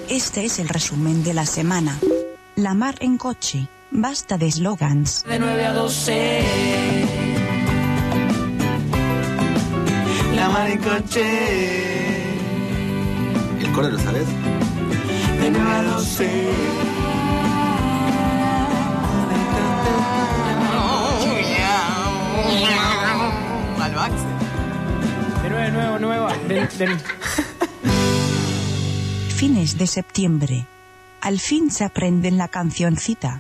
Este es el resumen de la semana. La mar en coche. Basta de eslogans. De 9 a 12. La mar en coche. ¿El coro lo sabes? De 9 a 12. Malvaxe. De nuevo. Fines de septiembre. Al fin se aprenden la cancioncita.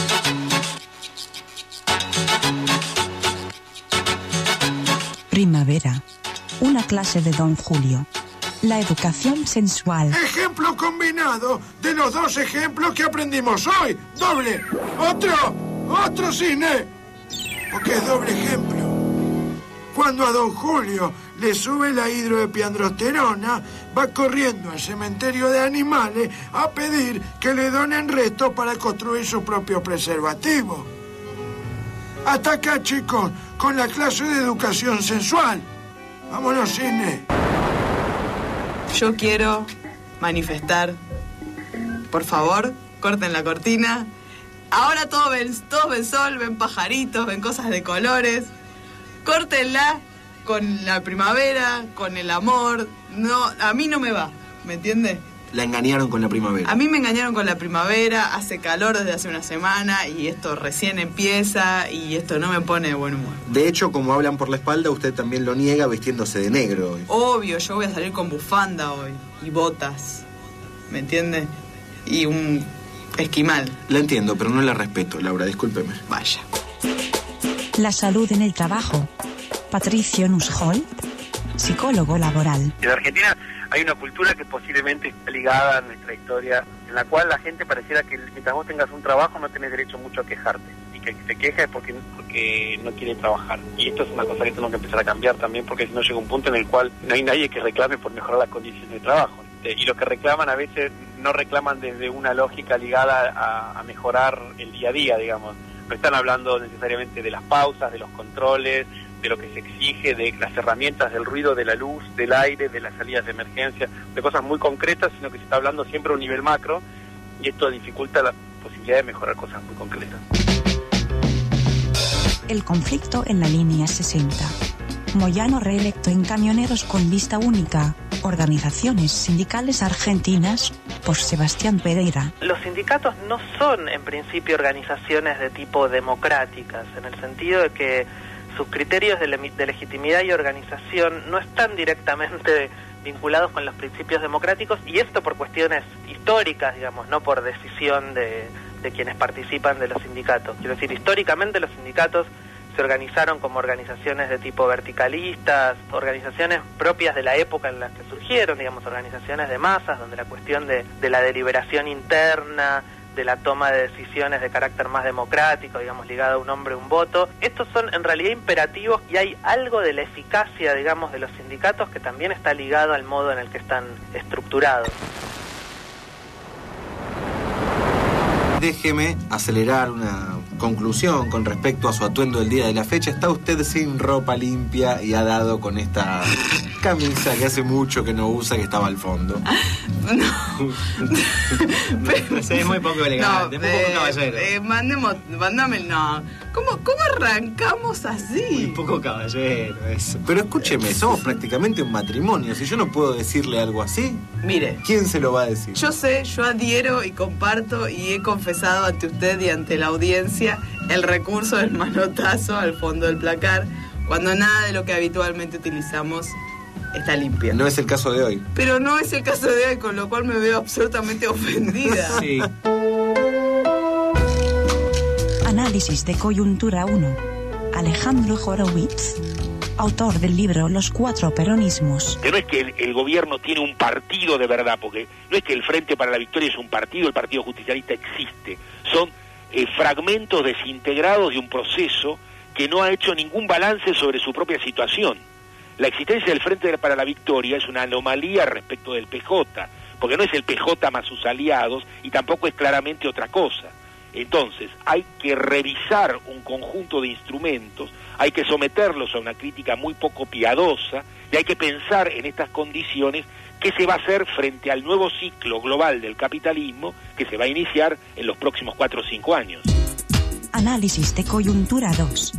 Primavera. Una clase de Don Julio. La educación sensual. Ejemplo combinado de los dos ejemplos que aprendimos hoy. ¡Doble! ¡Otro cine! Porque es doble ejemplo. Cuando a Don Julio le sube la hidroepiandrosterona, va corriendo al cementerio de animales a pedir que le donen restos para construir su propio preservativo. Hasta acá, chicos, con la clase de educación sensual. Vámonos, cine. Yo quiero manifestar. Por favor, corten la cortina. Ahora todos ven sol, ven pajaritos, ven cosas de colores. Córtenla con la primavera, con el amor. No, a mí no me va, ¿me entiendes? La engañaron con la primavera. A mí me engañaron con la primavera, hace calor desde hace una semana y esto recién empieza y esto no me pone de buen humor. De hecho, como hablan por la espalda, usted también lo niega vistiéndose de negro hoy. Obvio, yo voy a salir con bufanda hoy y botas, ¿me entiende? Y un esquimal. La entiendo, pero no la respeto, Laura, discúlpeme. Vaya. La salud en el trabajo. Patricio Nussholt, psicólogo laboral. En Argentina hay una cultura que posiblemente está ligada a nuestra historia, en la cual la gente pareciera que mientras vos tengas un trabajo no tenés derecho mucho a quejarte. Y que se queja es porque no quiere trabajar. Y esto es una cosa que tenemos que empezar a cambiar también, porque si no llega un punto en el cual no hay nadie que reclame por mejorar las condiciones de trabajo. Y los que reclaman a veces no reclaman desde una lógica ligada a mejorar el día a día, digamos. No están hablando necesariamente de las pausas, de los controles, de lo que se exige, de las herramientas, del ruido, de la luz, del aire, de las salidas de emergencia, de cosas muy concretas, sino que se está hablando siempre a un nivel macro, y esto dificulta la posibilidad de mejorar cosas muy concretas. El conflicto en la línea 60. Moyano reelecto en Camioneros con lista única. Organizaciones sindicales argentinas, por Sebastián Pereira. Los sindicatos no son en principio organizaciones de tipo democráticas, en el sentido de que sus criterios de legitimidad y organización no están directamente vinculados con los principios democráticos, y esto por cuestiones históricas, digamos, no por decisión de quienes participan de los sindicatos. Quiero decir, históricamente los sindicatos se organizaron como organizaciones de tipo verticalistas, organizaciones propias de la época en las que surgieron, digamos, organizaciones de masas, donde la cuestión de la deliberación interna, de la toma de decisiones de carácter más democrático, digamos, ligado a un hombre, un voto. Estos son en realidad imperativos, y hay algo de la eficacia, digamos, de los sindicatos que también está ligado al modo en el que están estructurados. Déjeme acelerar una conclusión con respecto a su atuendo del día de la fecha. Está usted sin ropa limpia y ha dado con esta camisa que hace mucho que no usa, que estaba al fondo. No. Se ve muy poco elegante, muy poco caballero. Mándame, no. ¿Cómo arrancamos así? Muy poco caballero eso. Pero escúcheme, somos prácticamente un matrimonio. Si yo no puedo decirle algo así, mire, ¿quién se lo va a decir? Yo sé, yo adhiero y comparto y he confesado ante usted y ante la audiencia el recurso del manotazo al fondo del placar, cuando nada de lo que habitualmente utilizamos está limpio. No es el caso de hoy. Pero no es el caso de hoy, con lo cual me veo absolutamente ofendida. Sí. Análisis de coyuntura 1. Alejandro Horowitz, autor del libro Los Cuatro Peronismos. Que no es que el gobierno tiene un partido de verdad, porque no es que el Frente para la Victoria es un partido, el Partido Justicialista existe. Son fragmentos desintegrados de un proceso que no ha hecho ningún balance sobre su propia situación. La existencia del Frente para la Victoria es una anomalía respecto del PJ, porque no es el PJ más sus aliados y tampoco es claramente otra cosa. Entonces, hay que revisar un conjunto de instrumentos, hay que someterlos a una crítica muy poco piadosa, y hay que pensar en estas condiciones qué se va a hacer frente al nuevo ciclo global del capitalismo que se va a iniciar en los próximos 4 o 5 años. Análisis de coyuntura 2.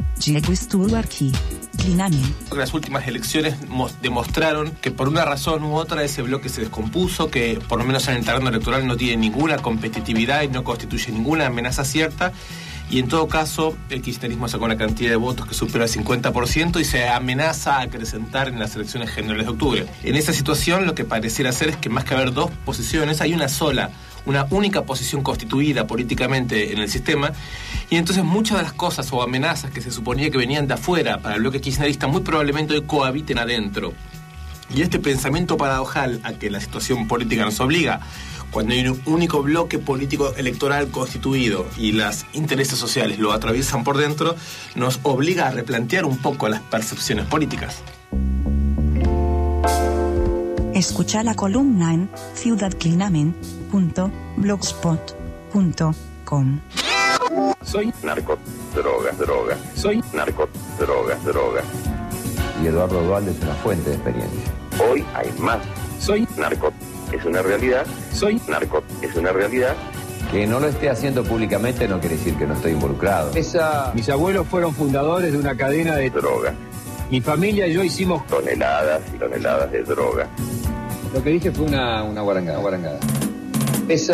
Las últimas elecciones demostraron que por una razón u otra ese bloque se descompuso, que por lo menos en el terreno electoral no tiene ninguna competitividad y no constituye ninguna amenaza cierta. Y en todo caso, el kirchnerismo sacó una cantidad de votos que supera el 50% y se amenaza a acrecentar en las elecciones generales de octubre. En esa situación, lo que pareciera ser es que más que haber dos posiciones, hay una única posición constituida políticamente en el sistema, y entonces muchas de las cosas o amenazas que se suponía que venían de afuera para el bloque kirchnerista muy probablemente hoy cohabiten adentro. Y este pensamiento paradojal a que la situación política nos obliga, cuando hay un único bloque político electoral constituido y los intereses sociales lo atraviesan por dentro, nos obliga a replantear un poco las percepciones políticas. Escucha la columna en ciudadclinamen.blogspot.com. Soy narco, droga. Soy narco, droga. Y Eduardo Duhalde es una fuente de experiencia. Hoy hay más. Soy narco. Es una realidad. Soy narco. Es una realidad. Que no lo esté haciendo públicamente no quiere decir que no estoy involucrado. Mis abuelos fueron fundadores de una cadena de droga. Mi familia y yo hicimos toneladas y toneladas de droga. Lo que dije fue una guarangada. Es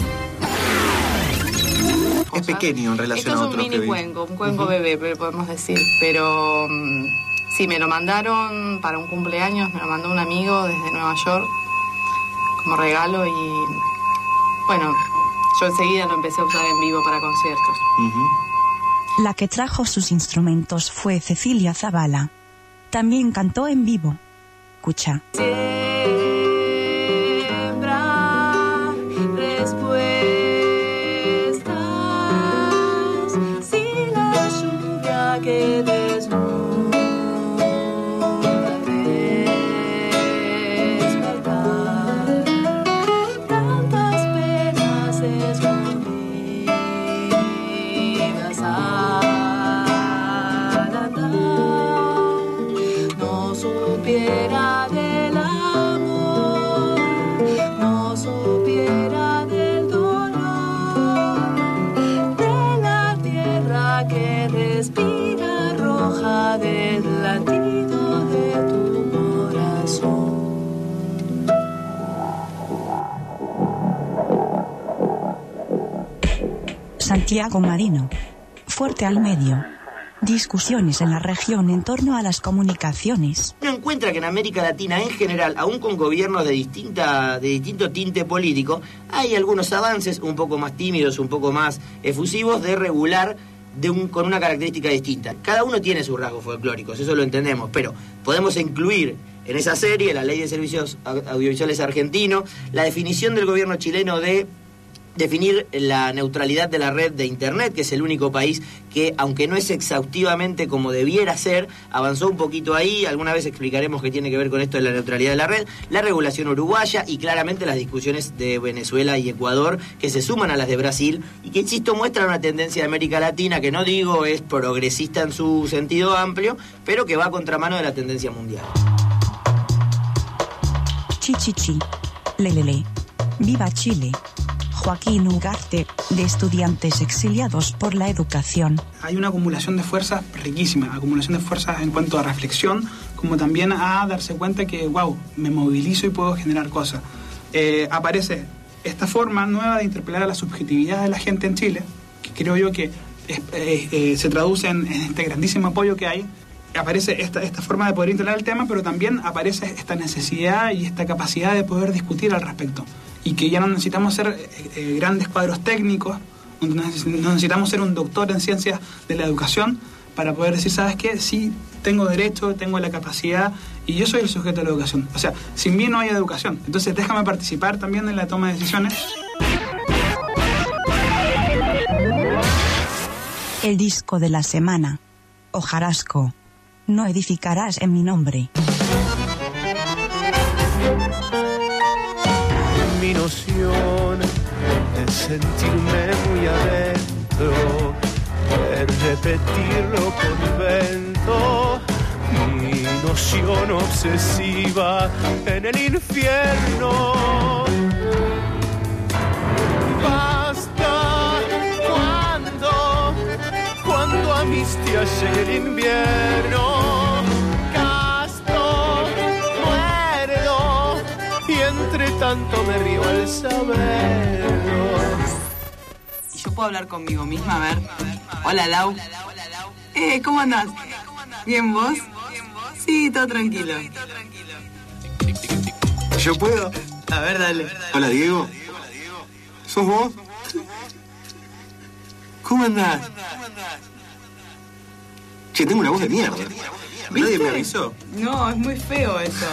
pequeño en relación a otros que vi. Esto es un mini cuenco, un cuenco bebé, podemos decir. Pero sí, me lo mandaron para un cumpleaños, me lo mandó un amigo desde Nueva York como regalo y bueno, yo enseguida lo empecé a usar en vivo para conciertos. La que trajo sus instrumentos fue Cecilia Zavala. También cantó en vivo. Escucha. Siembra respuestas si la lluvia que desnuda despertar tantas penas escondidas al andar no supiera del amor, no supiera del dolor, de la tierra que respira roja, del latido de tu corazón. Santiago Marino. Fuerte al medio. Discusiones en la región en torno a las comunicaciones. Uno encuentra que en América Latina en general, aún con gobiernos de distinto tinte político, hay algunos avances un poco más tímidos, un poco más efusivos de regular con una característica distinta. Cada uno tiene sus rasgos folclóricos, eso lo entendemos, pero podemos incluir en esa serie la Ley de Servicios Audiovisuales argentino, la definición del gobierno chileno de definir la neutralidad de la red de Internet, que es el único país que, aunque no es exhaustivamente como debiera ser, avanzó un poquito ahí. Alguna vez explicaremos qué tiene que ver con esto de la neutralidad de la red, la regulación uruguaya y claramente las discusiones de Venezuela y Ecuador, que se suman a las de Brasil y que, insisto, muestran una tendencia de América Latina que no digo es progresista en su sentido amplio, pero que va a contramano de la tendencia mundial. Chichichi. Lelele. Viva Chile. Joaquín Ugarte, de estudiantes exiliados por la educación. Hay una acumulación de fuerzas riquísima, acumulación de fuerzas en cuanto a reflexión, como también a darse cuenta que, wow, me movilizo y puedo generar cosas. Aparece esta forma nueva de interpelar a la subjetividad de la gente en Chile, que creo yo que se traduce en este grandísimo apoyo que hay. Aparece esta forma de poder interpelar el tema, pero también aparece esta necesidad y esta capacidad de poder discutir al respecto. Y que ya no necesitamos ser grandes cuadros técnicos, no necesitamos ser un doctor en ciencias de la educación para poder decir, ¿sabes qué? Sí, tengo derecho, tengo la capacidad y yo soy el sujeto de la educación. O sea, sin mí no hay educación. Entonces déjame participar también en la toma de decisiones. El disco de la semana. Hojarasco. No edificarás en mi nombre. Mi noción de sentirme muy adentro, de repetirlo con vento, mi noción obsesiva en el infierno. Basta cuando a mis días llegue el invierno. Gasto, muerdo y entre tanto me río al saberlo. ¿Y yo puedo hablar conmigo misma? A ver. Hola, Lau. ¿Cómo andás? ¿Bien vos? Sí, todo tranquilo. ¿Yo puedo? A ver, dale. Hola, Diego. ¿Sos vos? ¿Cómo andás? Che, tengo una voz de mierda. Nadie me avisó. No, es muy feo eso.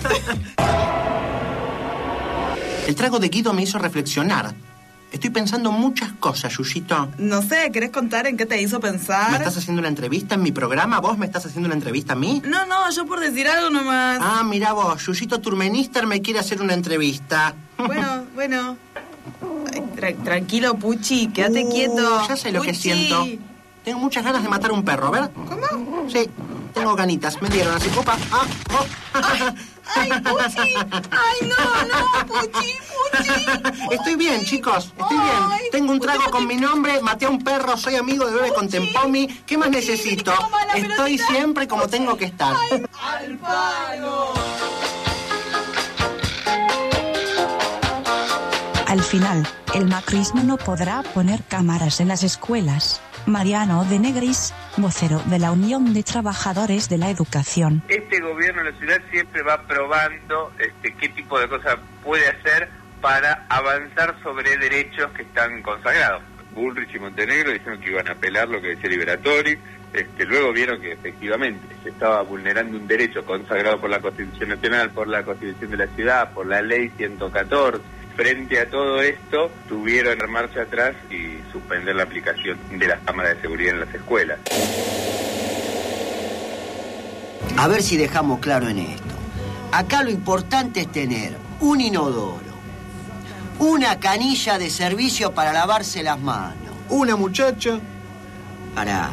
El trago de Guido me hizo reflexionar. Estoy pensando muchas cosas, Yuyito. No sé, ¿querés contar en qué te hizo pensar? ¿Me estás haciendo una entrevista en mi programa? ¿Vos me estás haciendo una entrevista a mí? No, yo por decir algo nomás. Ah, mira vos, Yuyito Turmenister me quiere hacer una entrevista. Bueno. Tranquilo, Puchi, quédate quieto. Ya sé lo que Puchi. siento. Tengo muchas ganas de matar un perro, a ver. ¿Cómo? Sí, tengo ganitas. Me dieron así, opa. ¡Ay, Puchi! ¡Ay, no, Puchi! Estoy bien, chicos, estoy bien. Tengo un trago con mi nombre, maté a un perro, soy amigo de Bebe con Tempomi. ¿Qué más necesito? Estoy siempre como tengo que estar. ¡Al palo! Al final, el macrismo no podrá poner cámaras en las escuelas. Mariano de Negris, vocero de la Unión de Trabajadores de la Educación. Este gobierno de la ciudad siempre va probando qué tipo de cosas puede hacer para avanzar sobre derechos que están consagrados. Bullrich y Montenegro dijeron que iban a apelar lo que decía Liberatori, luego vieron que efectivamente se estaba vulnerando un derecho consagrado por la Constitución Nacional, por la Constitución de la Ciudad, por la Ley 114. Frente a todo esto, tuvieron que dar marcha atrás y suspender la aplicación de las cámaras de seguridad en las escuelas. A ver si dejamos claro en esto. Acá lo importante es tener un inodoro, una canilla de servicio para lavarse las manos, una muchacha. Para...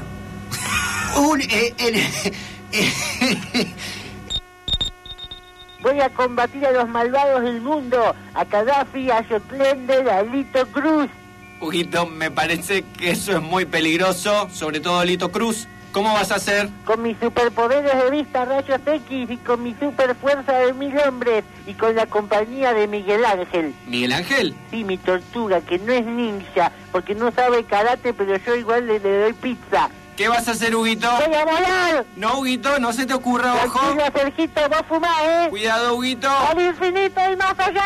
Voy a combatir a los malvados del mundo, a Gaddafi, a Jotlander, a Lito Cruz. Huguito, me parece que eso es muy peligroso, sobre todo Lito Cruz. ¿Cómo vas a hacer? Con mis superpoderes de vista rayos X y con mi superfuerza de 1000 hombres y con la compañía de Miguel Ángel. ¿Miguel Ángel? Sí, mi tortuga, que no es ninja, porque no sabe karate, pero yo igual le doy pizza. ¿Qué vas a hacer, Huguito? ¡Voy a volar! No, Huguito, no se te ocurra, ojo. Tranquilo, Sergito, vos fumás, ¿eh? Cuidado, Huguito. ¡Al infinito y más allá!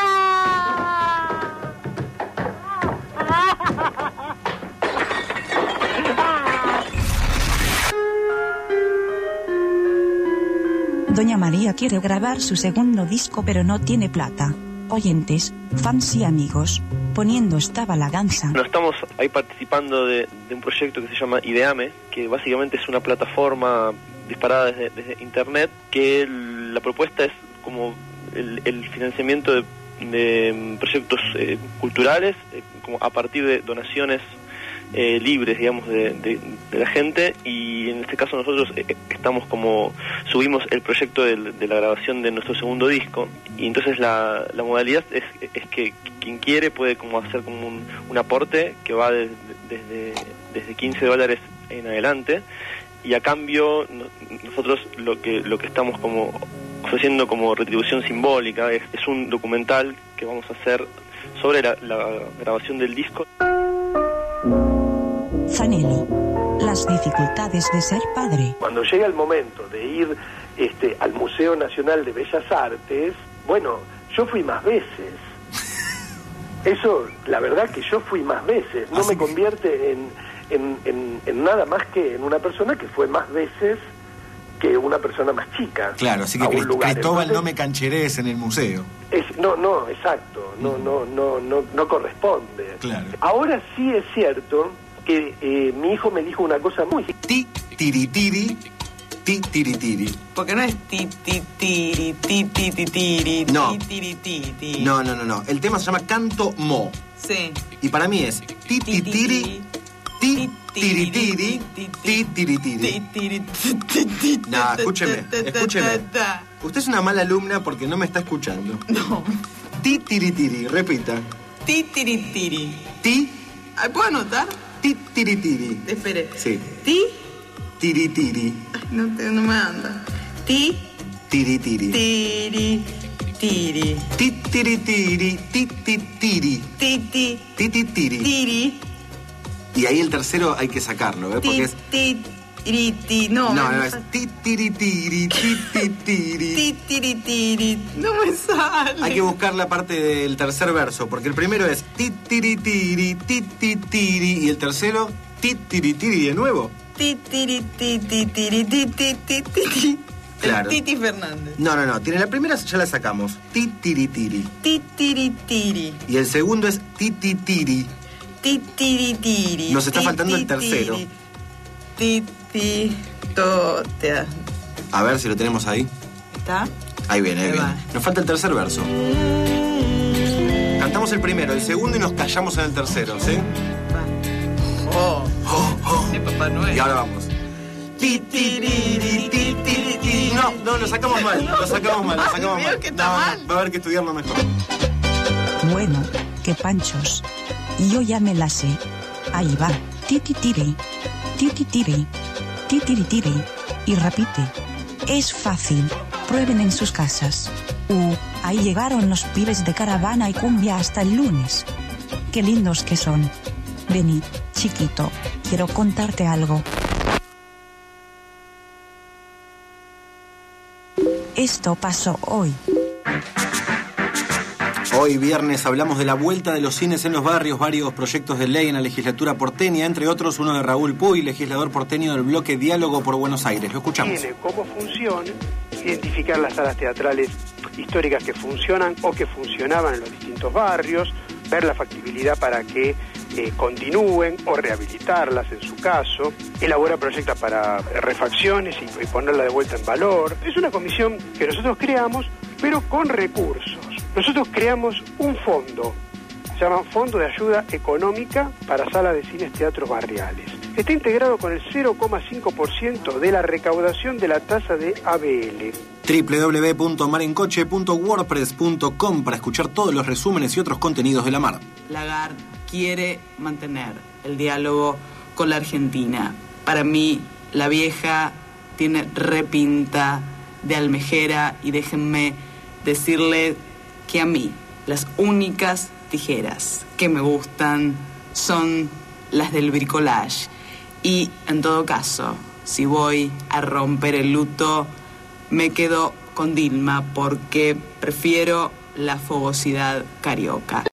Doña María quiere grabar su segundo disco pero no tiene plata. Oyentes, fans y amigos, poniendo esta balaganza. No, estamos ahí participando de un proyecto que se llama Ideame, que básicamente es una plataforma disparada desde internet, que la propuesta es como el financiamiento de proyectos culturales, como a partir de donaciones libres, digamos, de la gente, y en este caso nosotros subimos el proyecto de la grabación de nuestro segundo disco, y entonces la modalidad es que quien quiere puede como hacer como un aporte que va desde $15 en adelante, y a cambio nosotros lo que estamos como ofreciendo como retribución simbólica es un documental que vamos a hacer sobre la grabación del disco. Zanelli, las dificultades de ser padre. Cuando llega el momento de ir al Museo Nacional de Bellas Artes, bueno, yo fui más veces. Eso, la verdad que yo fui más veces. No me convierte en nada más que en una persona que fue más veces que una persona más chica. Claro, así que Cristóbal, entonces, no me cancherees en el museo. No, exacto, no corresponde. Claro. Ahora sí es cierto que mi hijo me dijo una cosa muy... Tiritiri. Porque no es ti-ti-tiri, ti-ti-ti-tiri, no. ti-tiri-ti-ti. No. El tema se llama Canto Mo. Sí. Y para mí es ti-ti-tiri, tiritiri, titiritiri. No, escúcheme. Usted es una mala alumna porque no me está escuchando. No. Titiritiri, repita. Titiritiri. Ti. ¿Puedo anotar? Titiritiri. Espere. Sí. Tiritiri. No me anda. Tiritiri. Tiri. Titiritiri, tititiri. Tititiri. Y ahí el tercero hay que sacarlo, ¿ves? Porque es... No, es titiritiri, tititiri. Titiritiri. No me sale. Hay que buscar la parte del tercer verso, porque el primero es titiritiri, tititiri, y el tercero titiritiri de nuevo. Titiritiri. Claro. Titi Fernández. No. Tiene la primera, ya la sacamos. Titiritiri. Titiritiri. Y el segundo es tititiri. Titiritiri. Nos está faltando el tercero. Tititotea. A ver si lo tenemos ahí. ¿Está? Ahí viene. Nos falta el tercer verso. Cantamos el primero, el segundo y nos callamos en el tercero, ¿sí? De Papá Noel. Y ahora vamos. No, lo sacamos mal. Lo sacamos mal. Que está mal. Va a haber que estudiarlo mejor. Bueno, qué panchos. Yo ya me la sé. Ahí va. Tititiri. Tititiri. Titiritiri. Y repite. Es fácil. Prueben en sus casas. Ahí llegaron los pibes de caravana y cumbia hasta el lunes. Qué lindos que son. Vení, chiquito. Quiero contarte algo. Esto pasó hoy. Hoy viernes hablamos de la vuelta de los cines en los barrios, varios proyectos de ley en la legislatura porteña, entre otros uno de Raúl Puy, legislador porteño del bloque Diálogo por Buenos Aires. Lo escuchamos. Tiene como función identificar las salas teatrales históricas que funcionan o que funcionaban en los distintos barrios, ver la factibilidad para que continúen o rehabilitarlas en su caso, elabora proyectos para refacciones y ponerla de vuelta en valor. Es una comisión que nosotros creamos, pero con recursos. Nosotros creamos un fondo, se llama Fondo de Ayuda Económica para Salas de Cines Teatros Barriales. Está integrado con el 0,5% de la recaudación de la tasa de ABL. www.marencoche.wordpress.com para escuchar todos los resúmenes y otros contenidos de la Mar. Lagarde quiere mantener el diálogo con la Argentina. Para mí, la vieja tiene repinta de almejera y déjenme decirle que a mí las únicas tijeras que me gustan son las del bricolage. Y en todo caso, si voy a romper el luto, me quedo con Dilma porque prefiero la fogosidad carioca.